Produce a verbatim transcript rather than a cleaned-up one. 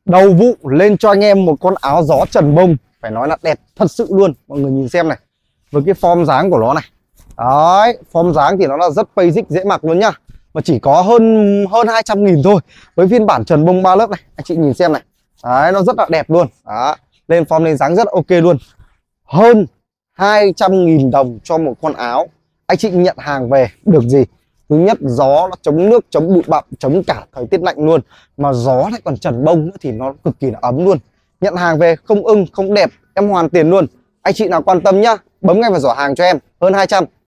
Đầu vụ lên cho anh em một con áo gió trần bông, phải nói là đẹp thật sự luôn. Mọi người nhìn xem này, với cái form dáng của nó này. Đấy, form dáng thì nó là rất basic, dễ mặc luôn nhá. Mà chỉ có hơn hơn hai trăm nghìn thôi. Với phiên bản trần bông ba lớp này, anh chị nhìn xem này. Đấy, nó rất là đẹp luôn. Đó, lên form lên dáng rất là ok luôn. Hơn hai trăm nghìn đồng cho một con áo. Anh chị nhận hàng về được gì? Thứ nhất, gió nó chống nước, chống bụi bặm, chống cả thời tiết lạnh luôn. Mà gió lại còn trần bông nữa thì nó cực kỳ là ấm luôn. Nhận hàng về không ưng, không đẹp, em hoàn tiền luôn. Anh chị nào quan tâm nhá, bấm ngay vào giỏ hàng cho em. Hơn hai trăm.